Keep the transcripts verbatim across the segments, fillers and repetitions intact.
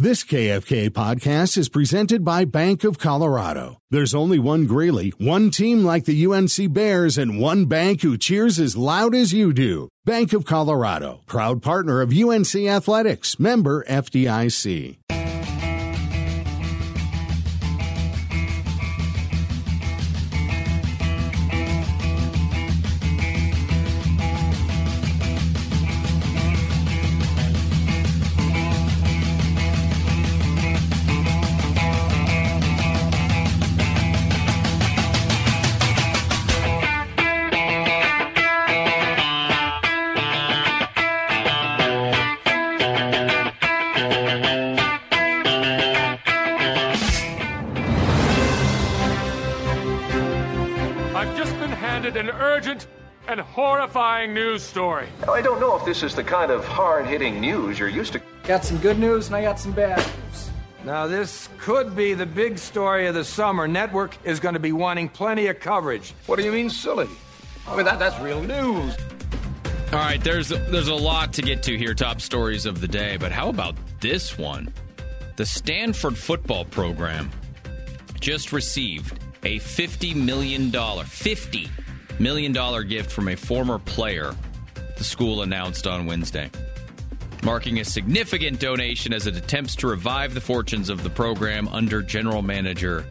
This K F K podcast is presented by Bank of Colorado. There's only one Greeley, one team like the U N C Bears, and one bank who cheers as loud as you do. Bank of Colorado, proud partner of U N C Athletics, member F D I C. An urgent and horrifying news story. Now, I don't know if this is the kind of hard-hitting news you're used to. Got some good news and I got some bad news. Now, this could be the big story of the summer. Network is going to be wanting plenty of coverage. What do you mean, silly? I mean, that, that's real news. All right, there's there's a lot to get to here, top stories of the day, but how about this one? The Stanford football program just received a fifty million dollars, fifty million dollars gift from a former player, the school announced on Wednesday, marking a significant donation as it attempts to revive the fortunes of the program under general manager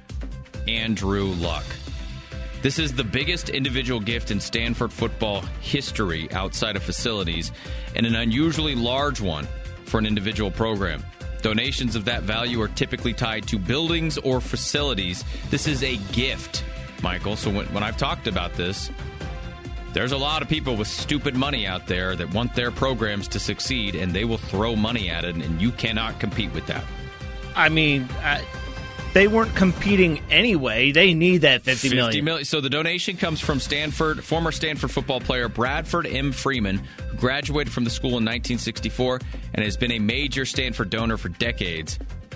Andrew Luck. This is the biggest individual gift in Stanford football history outside of facilities, and an unusually large one for an individual program. Donations of that value are typically tied to buildings or facilities. This is a gift, Michael. So when, when I've talked about this, there's a lot of people with stupid money out there that want their programs to succeed, and they will throw money at it, and you cannot compete with that. I mean, I, they weren't competing anyway. They need that fifty million dollars. fifty million dollars. So the donation comes from Stanford, former Stanford football player Bradford M. Freeman, who graduated from the school in nineteen sixty-four and has been a major Stanford donor for decades.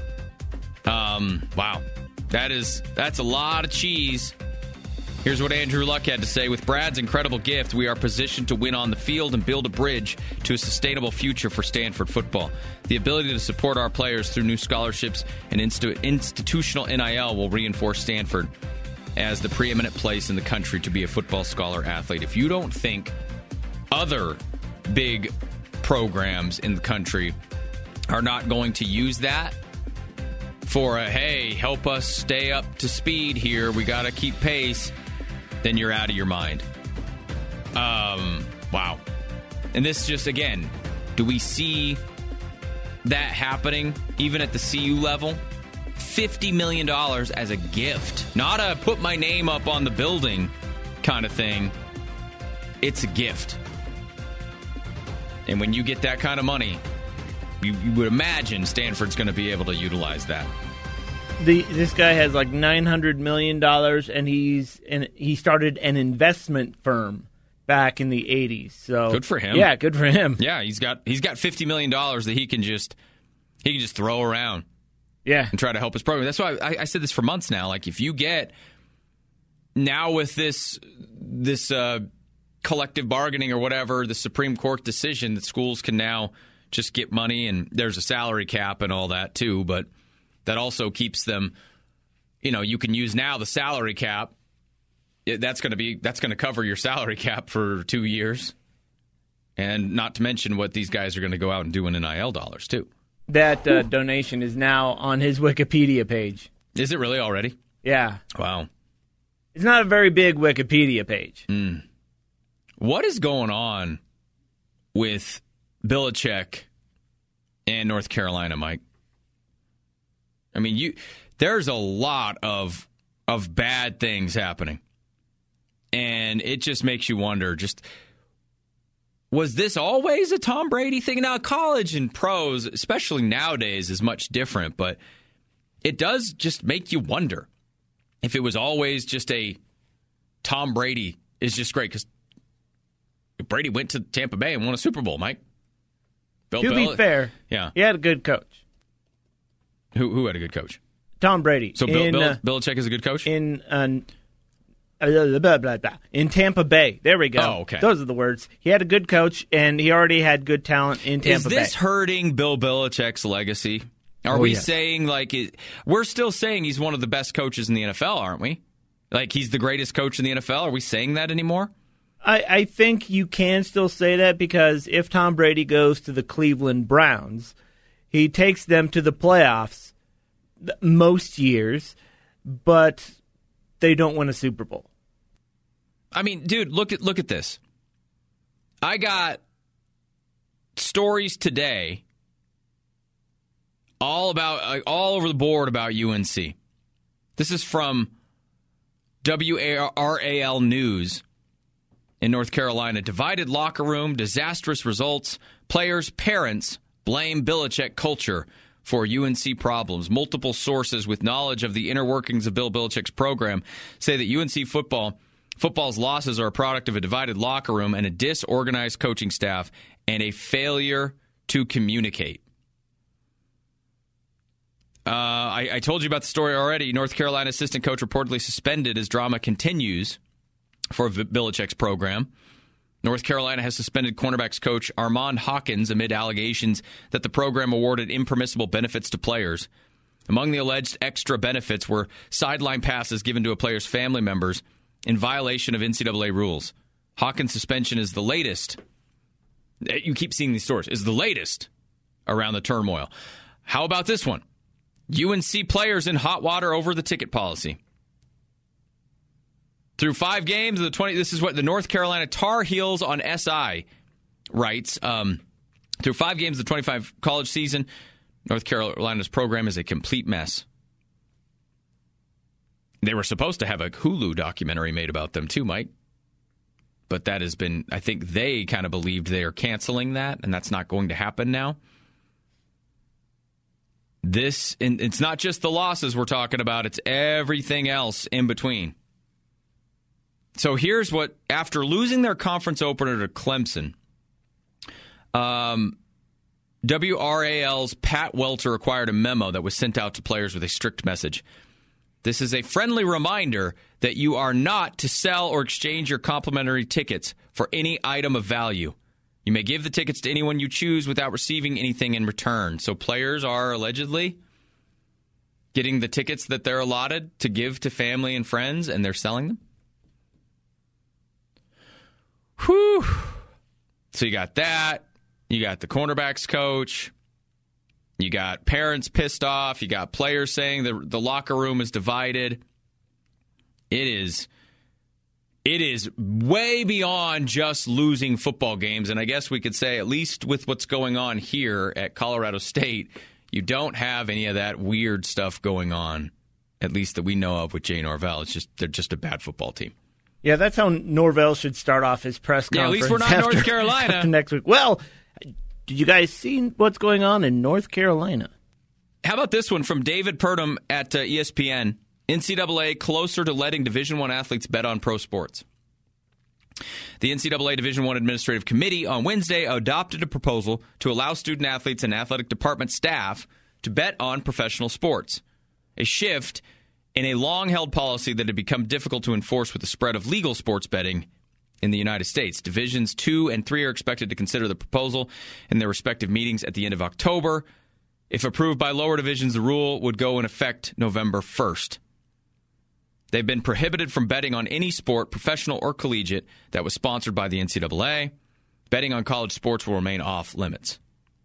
Um, wow. That is, that's a lot of cheese. Here's what Andrew Luck had to say. With Brad's incredible gift, we are positioned to win on the field and build a bridge to a sustainable future for Stanford football. The ability to support our players through new scholarships and inst- institutional N I L will reinforce Stanford as the preeminent place in the country to be a football scholar athlete. If you don't think other big programs in the country are not going to use that for a, hey, help us stay up to speed here, we got to keep pace, then you're out of your mind. Um, wow. And this just, again, do we see that happening even at the C U level? fifty million dollars as a gift. Not a put my name up on the building kind of thing. It's a gift. And when you get that kind of money, you, you would imagine Stanford's going to be able to utilize that. The this guy has like nine hundred million dollars, and he's and he started an investment firm back in the eighties. So good for him. Yeah, good for him. Yeah, he's got he's got fifty million dollars that he can just he can just throw around. Yeah, and try to help his program. That's why I, I said this for months now. Like, if you get now with this this uh, collective bargaining or whatever, the Supreme Court decision that schools can now just get money, and there's a salary cap and all that too, but that also keeps them, you know, you can use now the salary cap. That's going to be that's going to cover your salary cap for two years. And not to mention what these guys are going to go out and do in N I L dollars too. That uh, donation is now on his Wikipedia page. Is it really already? Yeah. Wow. It's not a very big Wikipedia page. Mm. What is going on with Belichick and North Carolina, Mike? I mean, you there's a lot of of bad things happening. And it just makes you wonder, just was this always a Tom Brady thing? Now, college and pros, especially nowadays, is much different, but it does just make you wonder if it was always just a Tom Brady is just great, because Brady went to Tampa Bay and won a Super Bowl, Mike. Bill to Bel- be fair, yeah, he had a good coach. Who who had a good coach? Tom Brady. So Bill, in, Bill, uh, Belichick is a good coach? In uh, blah, blah, blah, blah. in Tampa Bay. There we go. Oh, okay. Those are the words. He had a good coach, and he already had good talent in Tampa Bay. Is this Bay. hurting Bill Belichick's legacy Are Oh, we yes. saying, like, it, we're still saying he's one of the best coaches in the N F L, aren't we? Like, he's the greatest coach in the N F L? Are we saying that anymore? I, I think you can still say that because if Tom Brady goes to the Cleveland Browns, he takes them to the playoffs most years, but they don't win a Super Bowl. I mean, dude, look at look at this. I got stories today all about uh, all over the board about U N C. This is from W R A L News in North Carolina. Divided locker room, disastrous results. Players, parents blame Belichick culture for U N C problems. Multiple sources with knowledge of the inner workings of Bill Belichick's program say that U N C football football's losses are a product of a divided locker room and a disorganized coaching staff and a failure to communicate. Uh, I, I told you about the story already. North Carolina assistant coach reportedly suspended as drama continues for Belichick's program. North Carolina has suspended cornerbacks coach Armand Hawkins amid allegations that the program awarded impermissible benefits to players. Among the alleged extra benefits were sideline passes given to a player's family members in violation of N C double A rules. Hawkins' suspension is the latest. You keep seeing these stories. Is the latest around the turmoil. How about this one? U N C players in hot water over the ticket policy. Through five games of the twenty, this is what the North Carolina Tar Heels on S I writes. Um, through five games of the twenty-five college season, North Carolina's program is a complete mess. They were supposed to have a Hulu documentary made about them too, Mike. But that has been, I think they kind of believed they are canceling that, and that's not going to happen now. This, and it's not just the losses we're talking about, it's everything else in between. So here's what, after losing their conference opener to Clemson, um, W R A L's Pat Welter acquired a memo that was sent out to players with a strict message. This is a friendly reminder that you are not to sell or exchange your complimentary tickets for any item of value. You may give the tickets to anyone you choose without receiving anything in return. So players are allegedly getting the tickets that they're allotted to give to family and friends, and they're selling them. Whew. So you got that. You got the cornerbacks coach. You got parents pissed off. You got players saying the the locker room is divided. It is it is way beyond just losing football games. And I guess we could say, at least with what's going on here at Colorado State, you don't have any of that weird stuff going on, at least that we know of with Jay Norvell. It's just they're just a bad football team. Yeah, that's how Norvell should start off his press Yeah, at conference. least we're not after, North Carolina. after next week. Well, did you guys see what's going on in North Carolina? How about this one from David Purdom at uh, E S P N? N C double A closer to letting Division I athletes bet on pro sports. The N C double A Division I Administrative Committee on Wednesday adopted a proposal to allow student athletes and athletic department staff to bet on professional sports, a shift in a long-held policy that had become difficult to enforce with the spread of legal sports betting in the United States. Divisions two and three are expected to consider the proposal in their respective meetings at the end of October. If approved by lower divisions, the rule would go in effect November first. They've been prohibited from betting on any sport, professional or collegiate, that was sponsored by the N C double A. Betting on college sports will remain off limits.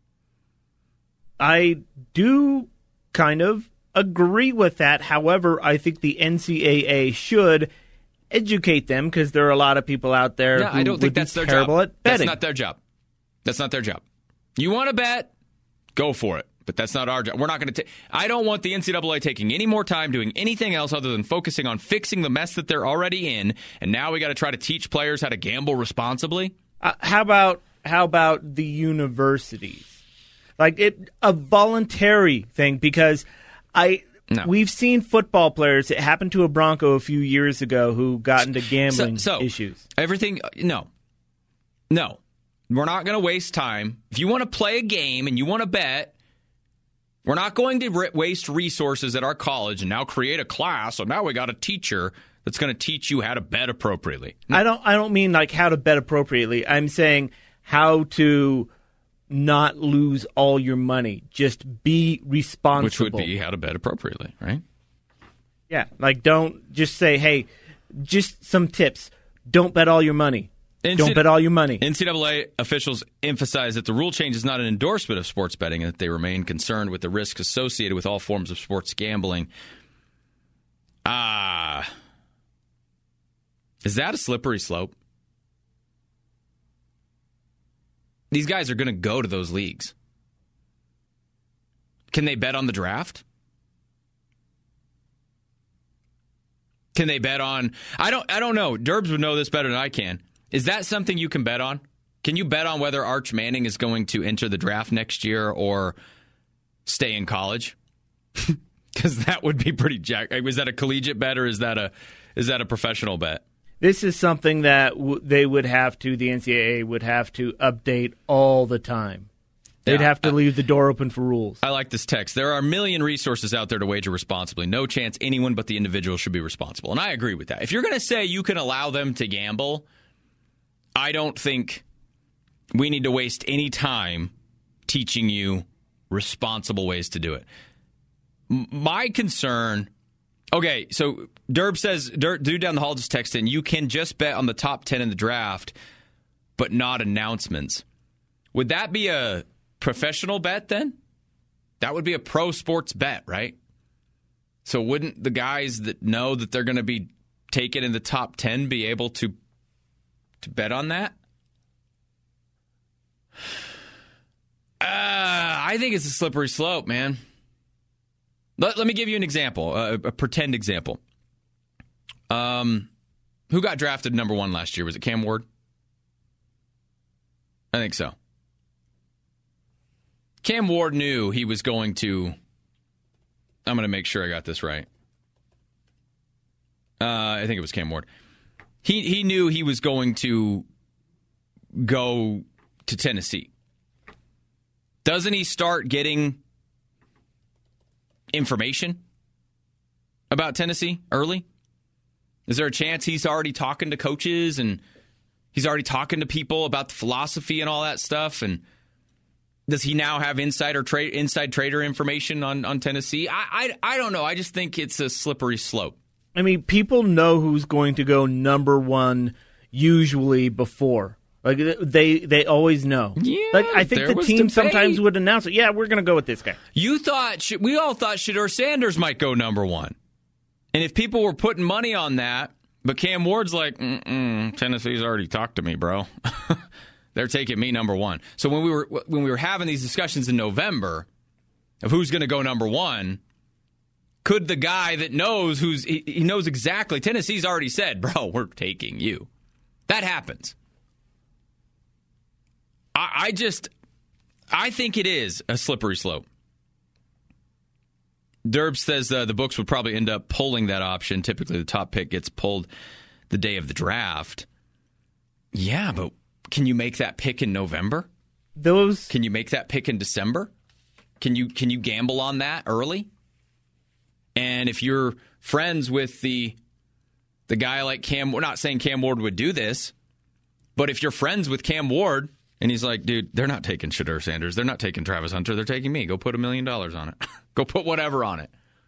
I do kind of agree with that. However, I think the N C double A should educate them because there are a lot of people out there No, who I don't think would that's be their terrible job. at betting. That's not their job. That's not their job. You want to bet? Go for it. But that's not our job. We're not going to take. I don't want the N C double A taking any more time doing anything else other than focusing on fixing the mess that they're already in. And now we got to try to teach players how to gamble responsibly. Uh, how about how about the universities? Like it, a voluntary thing because I. No. We've seen football players. It happened to a Bronco a few years ago who got into gambling so, so, issues. Everything, no. No. We're not going to waste time. If you want to play a game and you want to bet, we're not going to re- waste resources at our college and now create a class. So now we got a teacher that's going to teach you how to bet appropriately. No. I don't. I don't mean like how to bet appropriately. I'm saying how to not lose all your money. Just be responsible. Which would be how to bet appropriately, right? Yeah, like don't just say, hey, just some tips. Don't bet all your money. N C- Don't bet all your money. N C double A officials emphasize that the rule change is not an endorsement of sports betting and that they remain concerned with the risks associated with all forms of sports gambling. Ah. Uh, is that a slippery slope? These guys are going to go to those leagues. Can they bet on the draft? Can they bet on... I don't I don't know. Derbs would know this better than I can. Is that something you can bet on? Can you bet on whether Arch Manning is going to enter the draft next year or stay in college? Because that would be pretty jack. Was that a collegiate bet or is that a is that a professional bet? This is something that w- they would have to, the N C double A would have to update all the time. They'd Yeah, have to I, leave the door open for rules. I like this text. There are a million resources out there to wager responsibly. No chance anyone but the individual should be responsible. And I agree with that. If you're going to say you can allow them to gamble, I don't think we need to waste any time teaching you responsible ways to do it. M- my concern... Okay, so Derb says, Derb, dude down the hall just texted in, you can just bet on the top ten in the draft, but not announcements. Would that be a professional bet then? That would be a pro sports bet, right? So wouldn't the guys that know that they're going to be taken in the top ten be able to to bet on that? Uh, I think it's a slippery slope, man. Let, let me give you an example, a, a pretend example. Um, who got drafted number one last year? Was it Cam Ward? I think so. Cam Ward knew he was going to... I'm going to make sure I got this right. Uh, I think it was Cam Ward. He he knew he was going to go to Tennessee. Doesn't he start getting information about Tennessee early? Is there a chance he's already talking to coaches and he's already talking to people about the philosophy and all that stuff? And does he now have insider trade, inside trader information on, on Tennessee? I, I I don't know. I just think it's a slippery slope. I mean, people know who's going to go number one usually before. Like they, they always know. Yeah, like I think the team debate. sometimes would announce it. Yeah, we're going to go with this guy. You thought we all thought Shedeur Sanders might go number one, and if people were putting money on that, but Cam Ward's like, Mm-mm, Tennessee's already talked to me, bro. They're taking me number one. So when we were when we were having these discussions in November of who's going to go number one, could the guy that knows who's he, he knows exactly Tennessee's already said, bro, we're taking you. That happens. I, I just I think it is a slippery slope. Derb says uh, the books would probably end up pulling that option. Typically, the top pick gets pulled the day of the draft. Yeah, but can you make that pick in November? Those Can you make that pick in December? Can you can you gamble on that early? And if you're friends with the the guy like Cam, we're not saying Cam Ward would do this, but if you're friends with Cam Ward and he's like, dude, they're not taking Shedeur Sanders, they're not taking Travis Hunter, they're taking me. Go put a million dollars on it. Go put whatever on it.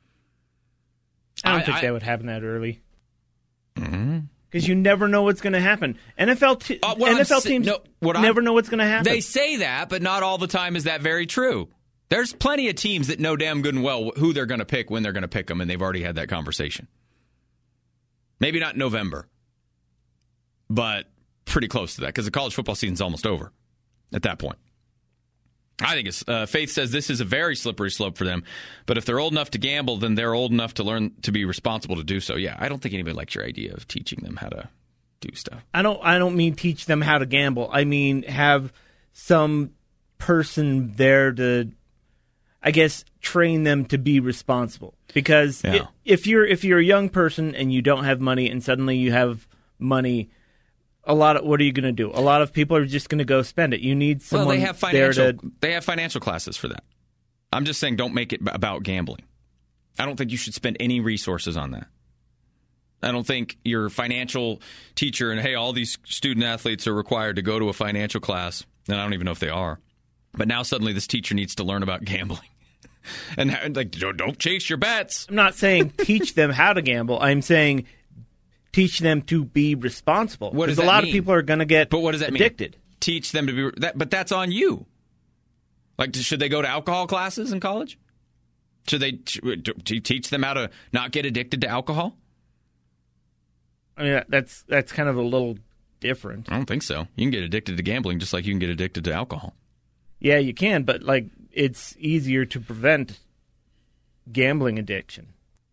I don't I, think I, that would happen that early. Mm-hmm. Because you never know what's going to happen. N F L, te- uh, N F L sa- teams no, what never I'm, know what's going to happen. They say that, but not all the time is that very true. There's plenty of teams that know damn good and well who they're going to pick when they're going to pick them, and they've already had that conversation. Maybe not November, but pretty close to that because the college football season's almost over at that point. I think it's uh, Faith says this is a very slippery slope for them, but if they're old enough to gamble, then they're old enough to learn to be responsible to do so. Yeah, I don't think anybody likes your idea of teaching them how to do stuff. I don't. I don't mean teach them how to gamble. I mean have some person there to, I guess, train them to be responsible. Because Yeah. it, if you're if you're a young person and you don't have money, and suddenly you have money. A lot of what are you going to do? A lot of people are just going to go spend it. You need someone well, they have there financial. to. They have financial classes for that. I'm just saying, don't make it about gambling. I don't think you should spend any resources on that. I don't think your financial teacher and hey, all these student athletes are required to go to a financial class, and I don't even know if they are. But now suddenly this teacher needs to learn about gambling. And like, don't chase your bets. I'm not saying teach them how to gamble. I'm saying teach them to be responsible. What does that mean? Because a lot mean? of people are going to get but what does that addicted. Mean? Teach them to be that, but that's on you. Like, should they go to alcohol classes in college? Should they t- teach them how to not get addicted to alcohol? I mean, that's that's kind of a little different. I don't think so. You can get addicted to gambling just like you can get addicted to alcohol. Yeah, you can, but like it's easier to prevent gambling addiction.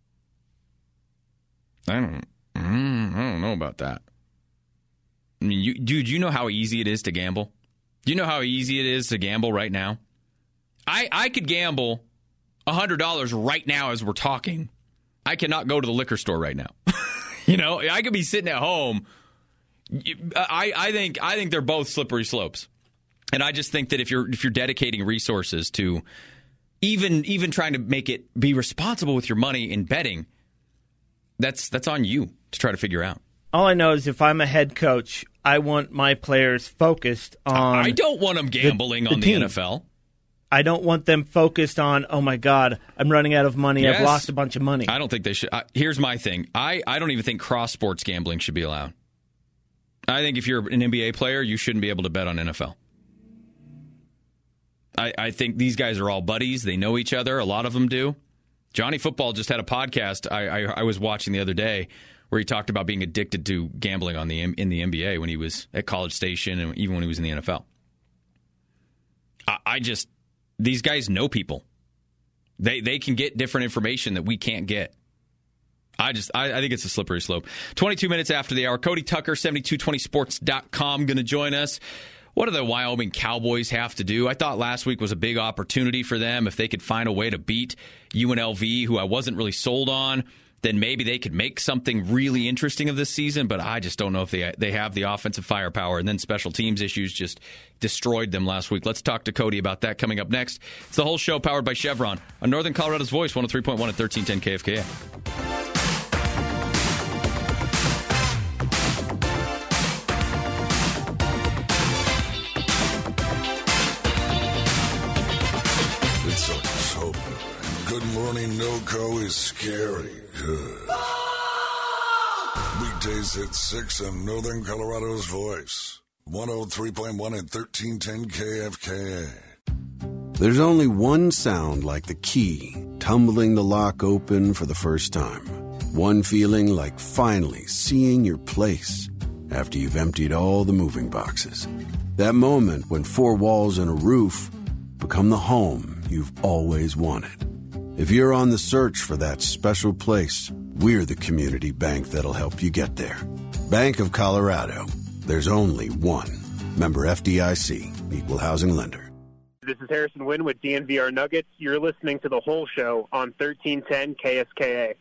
I don't. Mm, I don't know about that. I mean, you, dude, you know how easy it is to gamble? Do you know how easy it is to gamble right now? I I could gamble one hundred dollars right now as we're talking. I cannot go to the liquor store right now. You know, I could be sitting at home. I, I think I think they're both slippery slopes. And I just think that if you're if you're dedicating resources to even even trying to make it be responsible with your money in betting, that's that's on you to try to figure out. All I know is if I'm a head coach, I want my players focused on I don't want them gambling the, the on the team. N F L. I don't want them focused on, oh, my God, I'm running out of money. Yes. I've lost a bunch of money. I don't think they should. I, here's my thing. I, I don't even think cross-sports gambling should be allowed. I think if you're an N B A player, you shouldn't be able to bet on N F L. I, I think these guys are all buddies. They know each other. A lot of them do. Johnny Football just had a podcast I, I, I was watching the other day where he talked about being addicted to gambling on the in the N B A when he was at College Station and even when he was in the N F L. I, I just... These guys know people. They they can get different information that we can't get. I just I, I think it's a slippery slope. twenty-two minutes after the hour, Cody Tucker, seventy-two twenty sports dot com, going to join us. What do the Wyoming Cowboys have to do? I thought last week was a big opportunity for them. If they could find a way to beat U N L V, who I wasn't really sold on, then maybe they could make something really interesting of this season. But I just don't know if they they have the offensive firepower. And then special teams issues just destroyed them last week. Let's talk to Cody about that coming up next. It's the whole show powered by Chevron on Northern Colorado's Voice, one oh three point one at thirteen ten K F K A. It's October, and Good Morning NoCo is scary good. Weekdays at six on Northern Colorado's Voice, one oh three point one at thirteen ten K F K A. There's only one sound like the key tumbling the lock open for the first time. One feeling like finally seeing your place after you've emptied all the moving boxes. That moment when four walls and a roof become the home you've always wanted. If you're on the search for that special place, we're the community bank that'll help you get there. Bank of Colorado. There's only one. Member F D I C, Equal Housing Lender. This is Harrison Wynn with D N V R Nuggets. You're listening to The Whole Show on thirteen ten K S K A.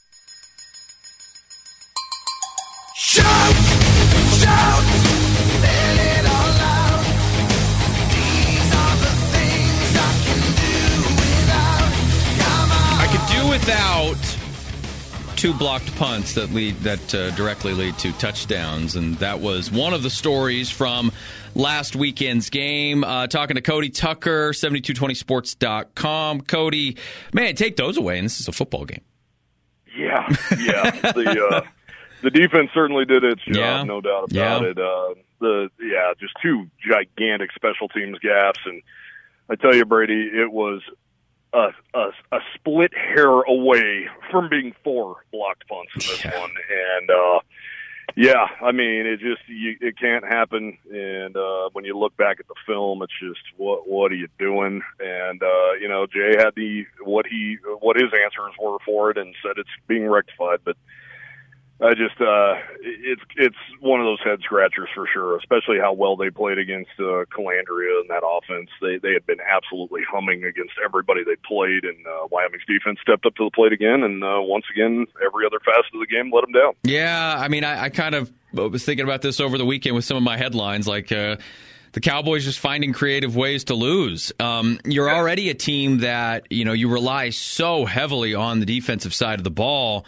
Shout! Shout! Let it all out. These are the things I can do without. Come on. I could do without two blocked punts that lead that uh, directly lead to touchdowns, and that was one of the stories from last weekend's game. Uh, talking to Cody Tucker, seventy-two twenty sports dot com. Cody, man, take those away, and this is a football game. Yeah, yeah. the uh, the defense certainly did its job, yeah. no doubt about yeah. it. Uh, the yeah, just two gigantic special teams gaps, and I tell you, Brady, it was a a, a split hair away from being four blocked punts in this yeah. one, and. Uh, Yeah, I mean, it just you, it can't happen. And uh, when you look back at the film, it's just what what are you doing? And uh, you know, Jay had the what he what his answers were for it, and said it's being rectified. But I just uh, it's it's one of those head scratchers for sure, especially how well they played against uh, Calandria and that offense. They they had been absolutely humming against everybody they played, and uh, Wyoming's defense stepped up to the plate again, and uh, once again, every other facet of the game let them down. Yeah, I mean, I, I kind of was thinking about this over the weekend with some of my headlines, like uh, the Cowboys just finding creative ways to lose. Um, you're already a team that, you know, you rely so heavily on the defensive side of the ball.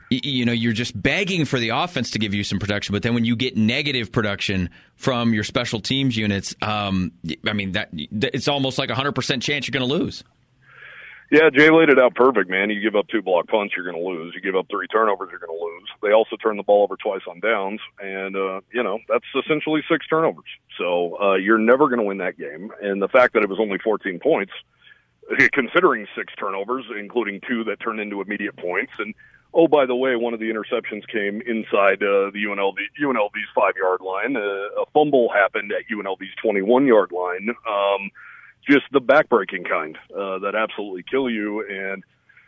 you know, you're just begging for the offense to give you some production, but then when you get negative production from your special teams units, um, I mean, that it's almost like a one hundred percent chance you're going to lose. Yeah, Jay laid it out perfect, man. You give up two block punts, you're going to lose. You give up three turnovers, you're going to lose. They also turn the ball over twice on downs, and, uh, you know, that's essentially six turnovers. So uh, you're never going to win that game. And the fact that it was only fourteen points, considering six turnovers, including two that turned into immediate points, and oh, by the way, one of the interceptions came inside uh, the U N L V, U N L V's five-yard line. Uh, a fumble happened at U N L V's twenty-one-yard line. Um, just the back-breaking kind uh, that absolutely kill you. And,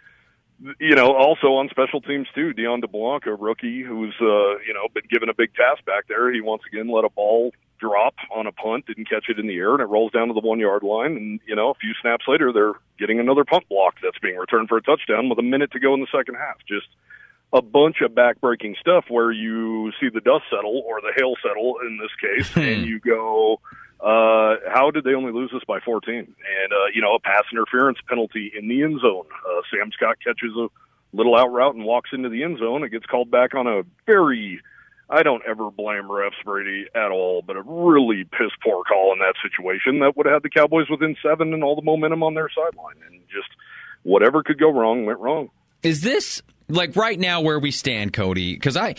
you know, also on special teams, too, Dion DeBlanc, a rookie who's, uh, you know, been given a big task back there. He once again let a ball drop on a punt, didn't catch it in the air, and it rolls down to the one-yard line. And, you know, a few snaps later, they're getting another punt block that's being returned for a touchdown with a minute to go in the second half. Just a bunch of back-breaking stuff where you see the dust settle, or the hail settle in this case, and you go, uh, how did they only lose this by fourteen? And, uh, you know, a pass interference penalty in the end zone. Uh, Sam Scott catches a little out route and walks into the end zone. It gets called back on a very... I don't ever blame refs, Brady, at all, but a really piss-poor call in that situation that would have had the Cowboys within seven and all the momentum on their sideline. And just whatever could go wrong went wrong. Is this, like, right now where we stand, Cody? Because I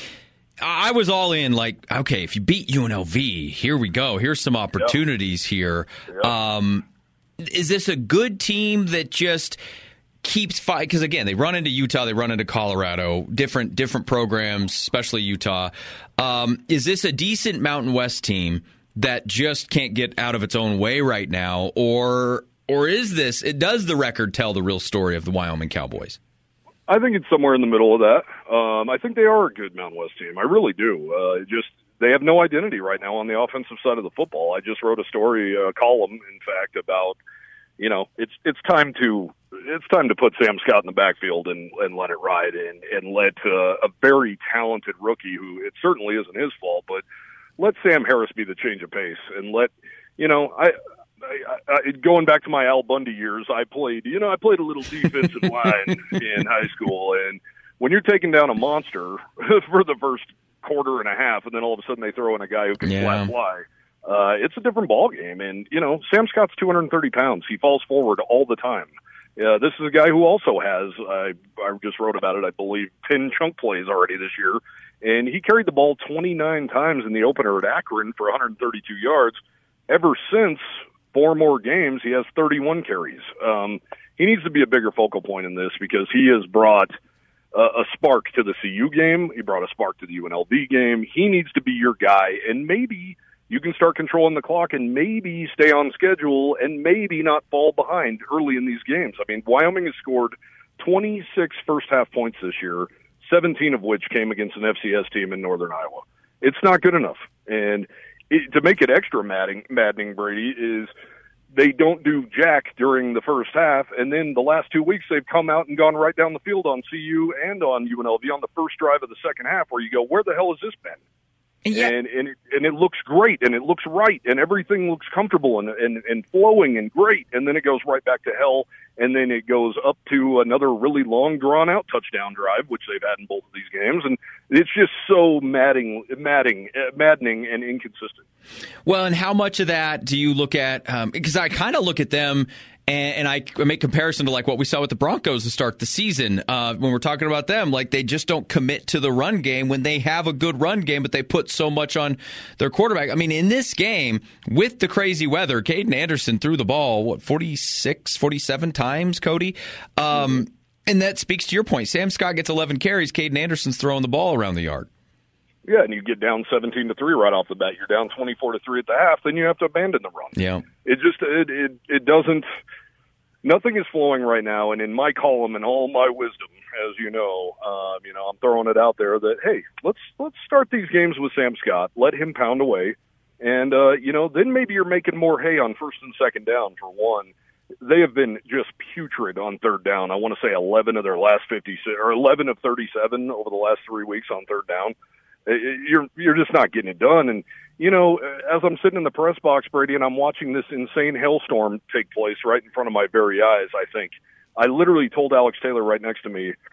I was all in, like, okay, if you beat U N L V, here we go. Here's some opportunities yep. here. Yep. Um, is this a good team that just keeps fight? Because again, they run into Utah, they run into Colorado, different different programs, especially Utah. Um, is this a decent Mountain West team that just can't get out of its own way right now, or or is this? It does the record tell the real story of the Wyoming Cowboys? I think it's somewhere in the middle of that. Um, I think they are a good Mountain West team. I really do. Uh, just they have no identity right now on the offensive side of the football. I just wrote a story, a column, in fact, about. You know, it's it's time to it's time to put Sam Scott in the backfield and, and let it ride and, and let uh, a very talented rookie who it certainly isn't his fault, but let Sam Harris be the change of pace and let, you know, I, I, I going back to my Al Bundy years, I played, you know, I played a little defensive line in high school, and when you're taking down a monster for the first quarter and a half, and then all of a sudden they throw in a guy who can yeah. flat fly. Uh, it's a different ball game, and you know Sam Scott's two hundred thirty pounds. He falls forward all the time. Uh, this is a guy who also has. Uh, I just wrote about it. I believe ten chunk plays already this year, and he carried the ball twenty-nine times in the opener at Akron for one hundred thirty-two yards. Ever since four more games, he has thirty-one carries. Um, he needs to be a bigger focal point in this because he has brought uh, a spark to the C U game. He brought a spark to the U N L V game. He needs to be your guy, and maybe you can start controlling the clock and maybe stay on schedule and maybe not fall behind early in these games. I mean, Wyoming has scored twenty-six first-half points this year, seventeen of which came against an F C S team in northern Iowa. It's not good enough. And it, to make it extra maddening, maddening, Brady, is they don't do jack during the first half, and then the last two weeks they've come out and gone right down the field on C U and on U N L V on the first drive of the second half where you go, where the hell has this been? Yeah. And and it, and it looks great, and it looks right, and everything looks comfortable and, and and flowing and great, and then it goes right back to hell, and then it goes up to another really long, drawn-out touchdown drive, which they've had in both of these games, and it's just so madding, madding, uh, maddening and inconsistent. Well, and how much of that do you look at? Um, because I kind of look at them. And I make comparison to like what we saw with the Broncos to start the season. Uh, when we're talking about them, like they just don't commit to the run game when they have a good run game, but they put so much on their quarterback. I mean, in this game, with the crazy weather, Caden Anderson threw the ball, what, forty-six, forty-seven times, Cody? Um, mm-hmm. And that speaks to your point. Sam Scott gets eleven carries. Caden Anderson's throwing the ball around the yard. Yeah, and you get down seventeen to three right off the bat. You're down twenty-four to three at the half, then you have to abandon the run. Yeah. It just, it, it, it doesn't... Nothing is flowing right now, and in my column and all my wisdom, as you know, um, you know, I'm throwing it out there that hey, let's let's start these games with Sam Scott, let him pound away, and uh, you know, then maybe you're making more hay on first and second down. For one, they have been just putrid on third down. I want to say eleven of their last fifty-six or eleven of thirty-seven over the last three weeks on third down. You're you're just not getting it done, and. You know, as I'm sitting in the press box, Brady, and I'm watching this insane hailstorm take place right in front of my very eyes, I think, I literally told Alex Taylor right next to me,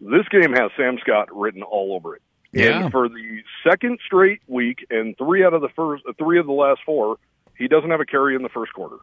This game has Sam Scott written all over it. Yeah. And for the second straight week and three out of the first, three of the last four, he doesn't have a carry in the first quarter.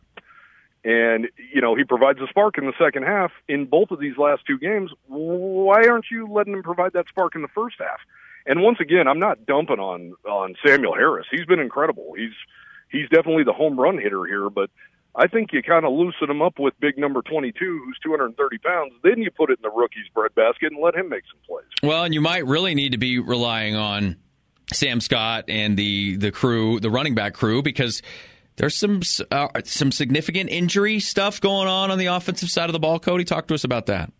And, you know, he provides a spark in the second half. In both of these last two games, why aren't you letting him provide that spark in the first half? And once again, I'm not dumping on, on Samuel Harris. He's been incredible. He's he's definitely the home run hitter here, but I think you kind of loosen him up with big number twenty-two, who's two hundred thirty pounds. Then you put it in the rookie's breadbasket and let him make some plays. Well, and you might really need to be relying on Sam Scott and the, the crew, the running back crew, because there's some uh, some significant injury stuff going on on the offensive side of the ball. Cody, talk to us about that.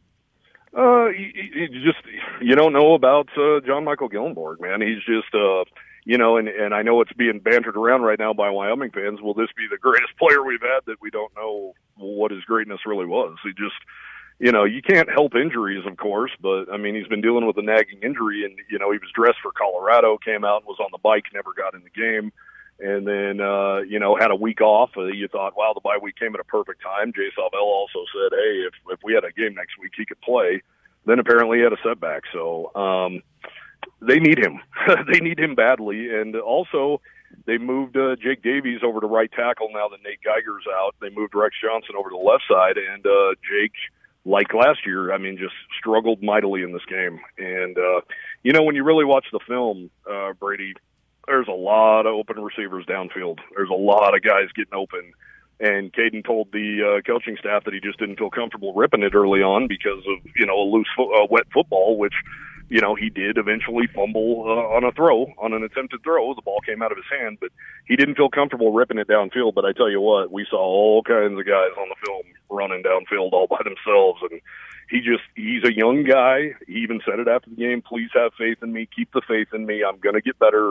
Uh, you, you just you don't know about uh, John Michael Gillenborg, man. He's just uh, you know, and and I know it's being bantered around right now by Wyoming fans. Will this be the greatest player we've had that we don't know what his greatness really was? He just, you know, you can't help injuries, of course, but I mean, he's been dealing with a nagging injury, and you know, he was dressed for Colorado, came out and was on the bike, never got in the game. And then, uh, you know, had a week off. Uh, you thought, wow, the bye week came at a perfect time. Jay Salvell also said, hey, if, if we had a game next week, he could play. Then apparently he had a setback. So um, they need him. They need him badly. And also they moved uh, Jake Davies over to right tackle now that Nate Geiger's out. They moved Rex Johnson over to the left side. And uh, Jake, like last year, I mean, just struggled mightily in this game. And, uh, you know, when you really watch the film, uh, Brady, there's a lot of open receivers downfield. There's a lot of guys getting open. And Caden told the uh, coaching staff that he just didn't feel comfortable ripping it early on because of, you know, a loose, fo- uh, wet football, which, you know, he did eventually fumble uh, on a throw, on an attempted throw. The ball came out of his hand, but he didn't feel comfortable ripping it downfield. But I tell you what, we saw all kinds of guys on the film running downfield all by themselves. And he just, he's a young guy. He even said it after the game, please have faith in me. Keep the faith in me. I'm going to get better.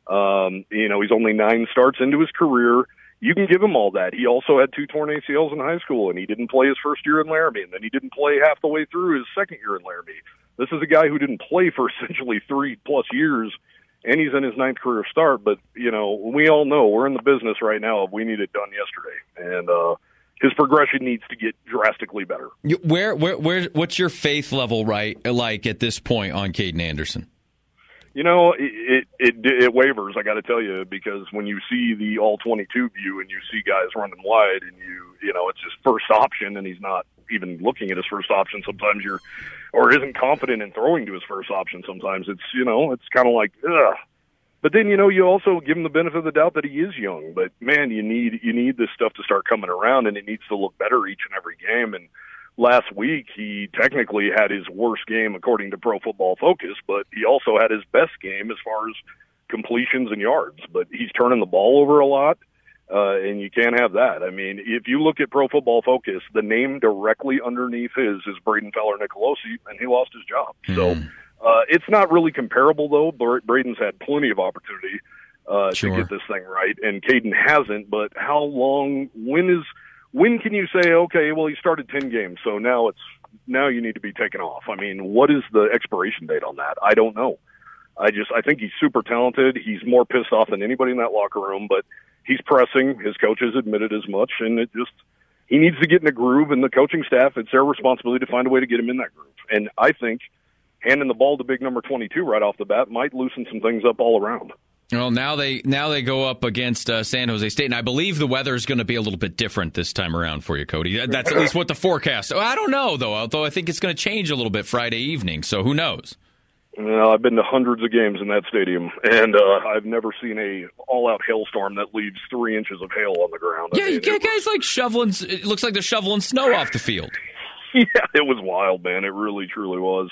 Um, you know, he's only nine starts into his career. You can give him all that. He also had two torn A C Ls in high school, and he didn't play his first year in Laramie, and then he didn't play half the way through his second year in Laramie. This is a guy who didn't play for essentially three-plus years, and he's in his ninth career start. But, you know, we all know we're in the business right now of we need it done yesterday. And uh, his progression needs to get drastically better. Where, where, where, what's your faith level, right, like at this point on Caden Anderson? You know, it, it it it wavers, I got to tell you, because when you see the all twenty-two view and you see guys running wide and you, you know, it's his first option and he's not even looking at his first option. Sometimes you're, or isn't confident in throwing to his first option. Sometimes it's, you know, it's kind of like, ugh. But then, you know, you also give him the benefit of the doubt that he is young. But man, you need, you need this stuff to start coming around, and it needs to look better each and every game. And last week, he technically had his worst game according to Pro Football Focus, but he also had his best game as far as completions and yards. But he's turning the ball over a lot, uh, and you can't have that. I mean, if you look at Pro Football Focus, the name directly underneath his is Braden Feller-Nicolosi, and he lost his job. Mm. So uh, it's not really comparable, though. Braden's had plenty of opportunity uh, sure. to get this thing right, and Caden hasn't. But how long, when is... When can you say, okay, well, he started ten games, so now it's now you need to be taken off? I mean, what is the expiration date on that? I don't know. I just I think he's super talented. He's more pissed off than anybody in that locker room, but he's pressing. His coaches admitted as much, and it just he needs to get in a groove. And the coaching staff, it's their responsibility to find a way to get him in that groove. And I think handing the ball to big number twenty-two right off the bat might loosen some things up all around. Well, now they now they go up against uh, San Jose State, and I believe the weather is going to be a little bit different this time around for you, Cody. That's at least what the forecast. I don't know, though, although I think it's going to change a little bit Friday evening, so who knows? Well, I've been to hundreds of games in that stadium, and uh, I've never seen a all-out hailstorm that leaves three inches of hail on the ground. Yeah, I mean, you get guys was... like shoveling, it looks like they're shoveling snow off the field. Yeah, it was wild, man. It really, truly was.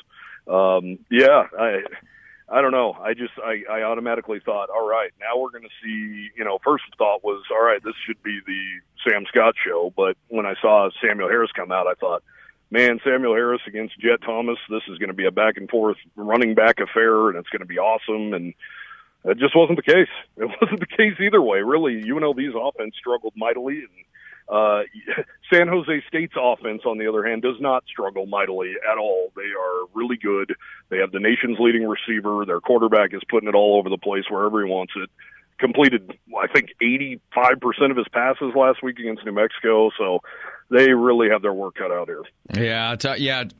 Um, yeah, I... I don't know. I just, I, I automatically thought, all right, now we're going to see, you know, first thought was, all right, this should be the Sam Scott show. But when I saw Samuel Harris come out, I thought, man, Samuel Harris against Jet Thomas, this is going to be a back and forth running back affair, and it's going to be awesome. And it just wasn't the case. It wasn't the case either way, really. U N L V's offense struggled mightily, and Uh, San Jose State's offense, on the other hand, does not struggle mightily at all. They are really good. They have the nation's leading receiver. Their quarterback is putting it all over the place wherever he wants it. Completed, I think, eighty-five percent of his passes last week against New Mexico, so they really have their work cut out here. Yeah, t- yeah.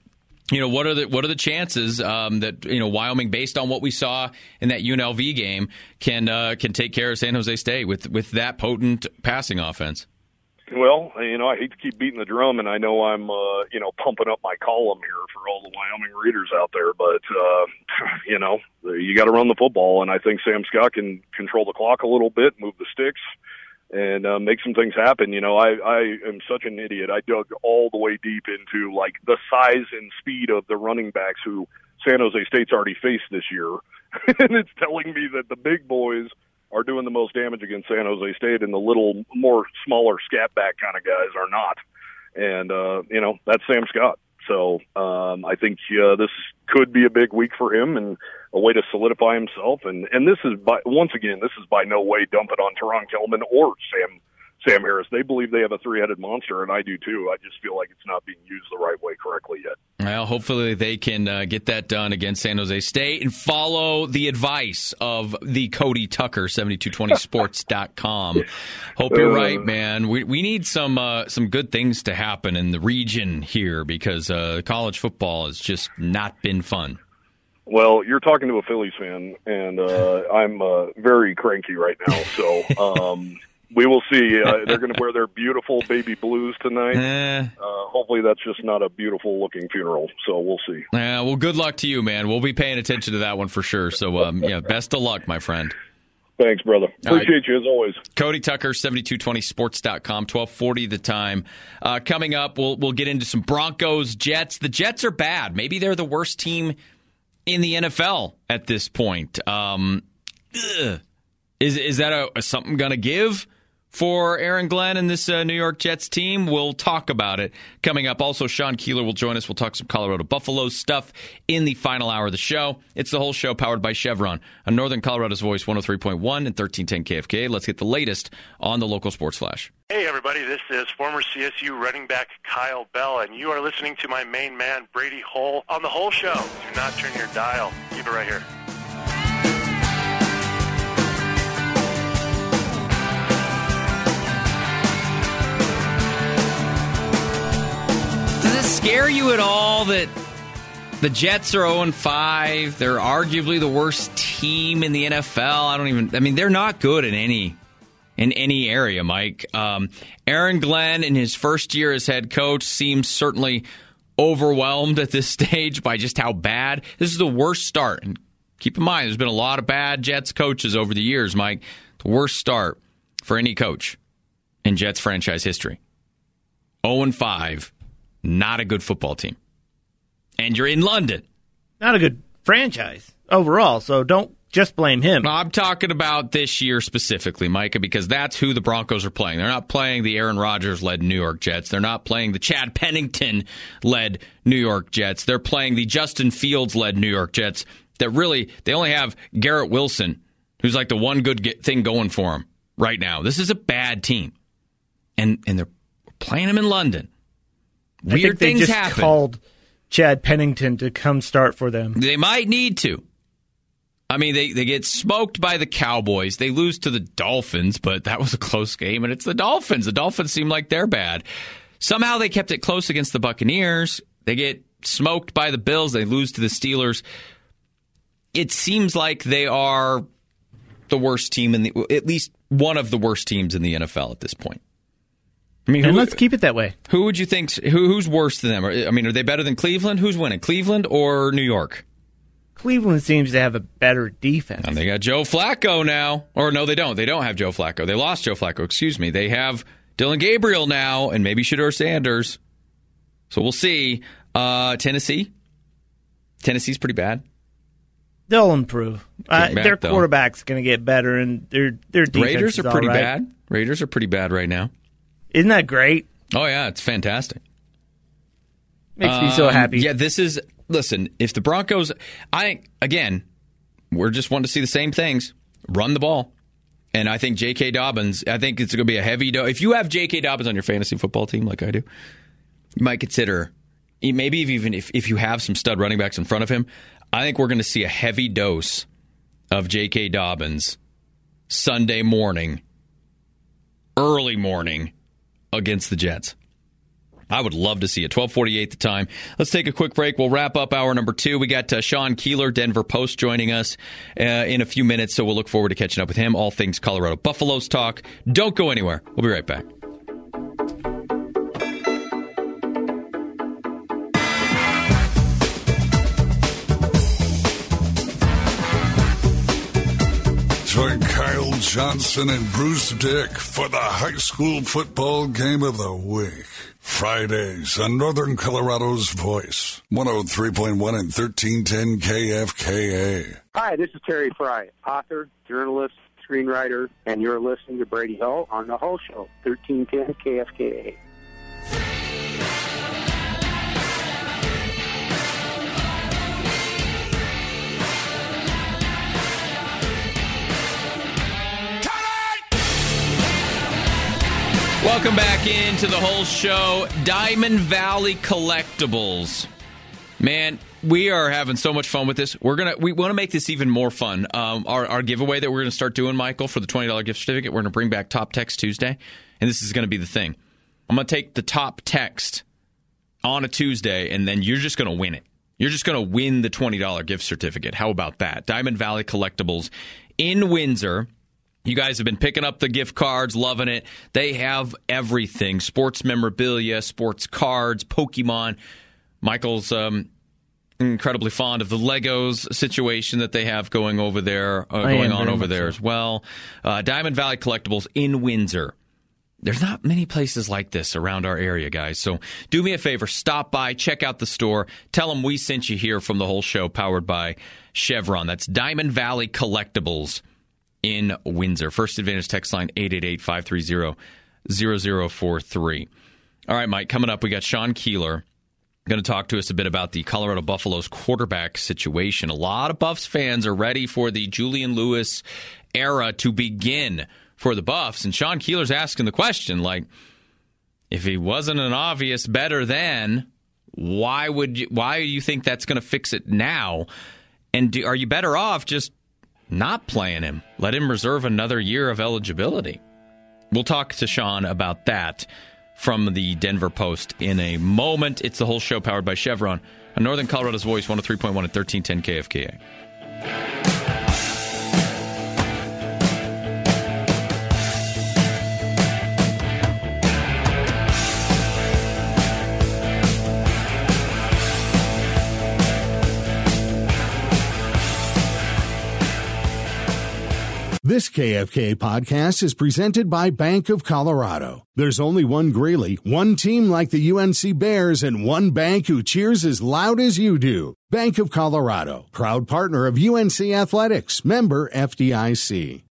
you know, what are the what are the chances um, that, you know, Wyoming, based on what we saw in that U N L V game, can uh, can take care of San Jose State with with that potent passing offense? Well, you know, I hate to keep beating the drum, and I know I'm, uh, you know, pumping up my column here for all the Wyoming readers out there, but, uh, you know, you got to run the football, and I think Sam Scott can control the clock a little bit, move the sticks, and uh, make some things happen. You know, I, I am such an idiot. I dug all the way deep into, like, the size and speed of the running backs who San Jose State's already faced this year, and it's telling me that the big boys are doing the most damage against San Jose State, and the little more smaller scat back kind of guys are not. And, uh, you know, that's Sam Scott. So um, I think uh, this could be a big week for him and a way to solidify himself. And, and this is, by, once again, this is by no way dump it on Teron Kelman or Sam Sam Harris. They believe they have a three-headed monster, and I do too. I just feel like it's not being used the right way correctly yet. Well, hopefully they can uh, get that done against San Jose State and follow the advice of the Cody Tucker, seventy-two twenty sports dot com. Hope you're right, man. We we need some uh, some good things to happen in the region here because uh, college football has just not been fun. Well, you're talking to a Phillies fan, and uh, I'm uh, very cranky right now, so... Um, we will see. Uh, they're going to wear their beautiful baby blues tonight. Eh. Uh, hopefully that's just not a beautiful-looking funeral, so we'll see. Uh, well, good luck to you, man. We'll be paying attention to that one for sure. So, um, yeah, best of luck, my friend. Thanks, brother. Appreciate right. you, as always. Cody Tucker, seventy-two twenty sports dot com, twelve forty the time. Uh, coming up, we'll we'll get into some Broncos, Jets. The Jets are bad. Maybe they're the worst team in the N F L at this point. Um, ugh. Is, is that a, a something going to give for Aaron Glenn and this uh, New York Jets team? We'll talk about it coming up. Also, Sean Keeler will join us. We'll talk some Colorado Buffaloes stuff in the final hour of the show. It's the whole show powered by Chevron on Northern Colorado's Voice, one oh three point one and thirteen ten K F K. Let's get the latest on the local sports flash. Hey, everybody. This is former C S U running back Kyle Bell, and you are listening to my main man, Brady Hole, on the whole show. Do not turn your dial. Keep it right here. Scare you at all that the Jets are oh and five? They're arguably the worst team in the N F L. I don't even. I mean, they're not good in any in any area, Mike. Um, Aaron Glenn, in his first year as head coach, seems certainly overwhelmed at this stage by just how bad. This is the worst start. And keep in mind, there's been a lot of bad Jets coaches over the years, Mike. The worst start for any coach in Jets franchise history. oh and five. Not a good football team. And you're in London. Not a good franchise overall, so don't just blame him. I'm talking about this year specifically, Micah, because that's who the Broncos are playing. They're not playing the Aaron Rodgers-led New York Jets. They're not playing the Chad Pennington-led New York Jets. They're playing the Justin Fields-led New York Jets that really, they only have Garrett Wilson, who's like the one good thing going for them right now. This is a bad team. And, and they're playing them in London. Weird I think they things just happen. Called Chad Pennington to come start for them. They might need to. I mean, they, they get smoked by the Cowboys. They lose to the Dolphins, but that was a close game, and it's the Dolphins. The Dolphins seem like they're bad. Somehow they kept it close against the Buccaneers. They get smoked by the Bills. They lose to the Steelers. It seems like they are the worst team in the, at least one of the worst teams in the N F L at this point. I mean, and who, let's keep it that way. Who would you think? Who, who's worse than them? I mean, are they better than Cleveland? Who's winning, Cleveland or New York? Cleveland seems to have a better defense. And they got Joe Flacco now. Or no, they don't. They don't have Joe Flacco. They lost Joe Flacco. Excuse me. They have Dylan Gabriel now, and maybe Shedeur Sanders. So we'll see. Uh, Tennessee. Tennessee's pretty bad. They'll improve. Uh, back, their though. quarterback's going to get better, and their their defense Raiders is are pretty all right. bad. Raiders are pretty bad right now. Isn't that great? Oh, yeah, it's fantastic. Makes um, me so happy. Yeah, this is, listen, if the Broncos, I, again, we're just wanting to see the same things. Run the ball. And I think J K. Dobbins, I think it's going to be a heavy, do- if you have J K. Dobbins on your fantasy football team like I do, you might consider, maybe if even if, if you have some stud running backs in front of him, I think we're going to see a heavy dose of J K. Dobbins Sunday morning, early morning, against the Jets. I would love to see it. twelve forty-eight the time. Let's take a quick break. We'll wrap up hour number two. We got uh, Sean Keeler, Denver Post, joining us uh, in a few minutes, so we'll look forward to catching up with him. All things Colorado Buffaloes talk. Don't go anywhere. We'll be right back. Join Kyle Johnson and Bruce Dick for the high school football game of the week. Fridays on Northern Colorado's Voice, one oh three point one and thirteen ten K F K A. Hi, this is Terry Fry, author, journalist, screenwriter, and you're listening to Brady Hull on The Hull Show, thirteen ten K F K A. Welcome back into the whole show. Diamond Valley Collectibles. Man, we are having so much fun with this. We're gonna we want to make this even more fun. Um, our, our giveaway that we're going to start doing, Michael, for the twenty dollars gift certificate, we're going to bring back Top Text Tuesday, and this is going to be the thing. I'm going to take the top text on a Tuesday, and then you're just going to win it. You're just going to win the twenty dollars gift certificate. How about that? Diamond Valley Collectibles in Windsor. You guys have been picking up the gift cards, loving it. They have everything. Sports memorabilia, sports cards, Pokemon. Michael's um, incredibly fond of the Legos situation that they have going over there, uh, going on over there so. as well. Uh, Diamond Valley Collectibles in Windsor. There's not many places like this around our area, guys. So do me a favor. Stop by. Check out the store. Tell them we sent you here from the whole show, powered by Chevron. That's Diamond Valley Collectibles in Windsor. First Advantage text line eight eight eight, five three zero, zero zero four three. All right, Mike, coming up, we got Sean Keeler going to talk to us a bit about the Colorado Buffaloes quarterback situation. A lot of Buffs fans are ready for the Julian Lewis era to begin for the Buffs, and Sean Keeler's asking the question, like, if he wasn't an obvious better than, why would you, why do you think that's going to fix it now? And do, are you better off just not playing him? Let him reserve another year of eligibility. We'll talk to Sean about that from the Denver Post in a moment. It's the whole show powered by Chevron on Northern Colorado's Voice, one oh three point one at thirteen ten K F K A. This K F K A podcast is presented by Bank of Colorado. There's only one Greeley, one team like the U N C Bears, and one bank who cheers as loud as you do. Bank of Colorado, proud partner of U N C Athletics, member F D I C.